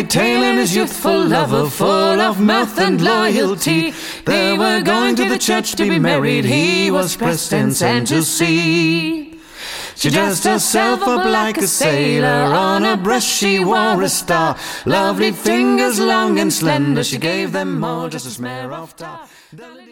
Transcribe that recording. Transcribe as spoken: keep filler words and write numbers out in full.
tale and his youthful lover, full of mirth and loyalty. They were going to the church to be married, he was pressed and sent to sea. She dressed herself up like a sailor, on her breast she wore a star. Lovely fingers long and slender, she gave them all just a smear of tar.